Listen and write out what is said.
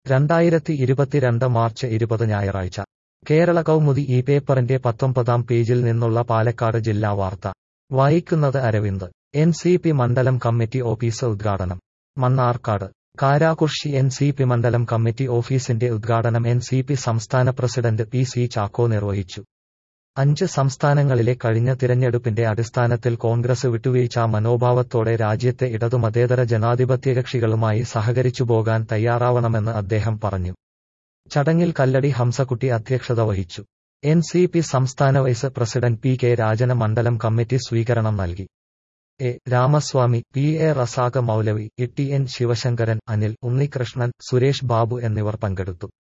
2022 March 20 ഞായറാഴ്ച കേരള കൗമുദി ഈ പേപ്പറിന്റെ 19-ാം പേജിൽ നിന്നുള്ള പാലക്കാട് ജില്ലാ വാർത്ത വായിക്കുന്നത് അരവിന്ദ്. എൻ.സി.പി മണ്ഡലം കമ്മിറ്റി ഓഫീസ് ഉദ്ഘാടനം. മണ്ണാർക്കാട് കാരാകുർശി എൻ.സി.പി മണ്ഡലം കമ്മിറ്റി ഓഫീസിന്റെ ഉദ്ഘാടനം എൻ.സി.പി സംസ്ഥാന പ്രസിഡന്റ് പി.സി. ചാക്കോ നിർവഹിച്ചു. 5 സംസ്ഥാനങ്ങളിലെ കഴിഞ്ഞ തിരഞ്ഞെടുപ്പിന്റെ അടിസ്ഥാനത്തിൽ കോൺഗ്രസ് വിട്ടുവീഴ്ചാ മനോഭാവത്തോടെ രാജ്യത്തെ ഇടതു മതേതര ജനാധിപത്യകക്ഷികളുമായി സഹകരിച്ചുപോകാൻ തയ്യാറാവണമെന്ന് അദ്ദേഹം പറഞ്ഞു. ചടങ്ങിൽ കല്ലടി ഹംസക്കുട്ടി അധ്യക്ഷത വഹിച്ചു. എൻ.സി.പി സംസ്ഥാന വൈസ് പ്രസിഡന്റ് പി.കെ. രാജന് മണ്ഡലം കമ്മിറ്റി സ്വീകരണം നൽകി. A. Ramaswamy, P A. Razak Moulavi, T N. Sivasankaran, Anil, Unnikrishnan, Suresh Babu എന്നിവർ പങ്കെടുത്തു.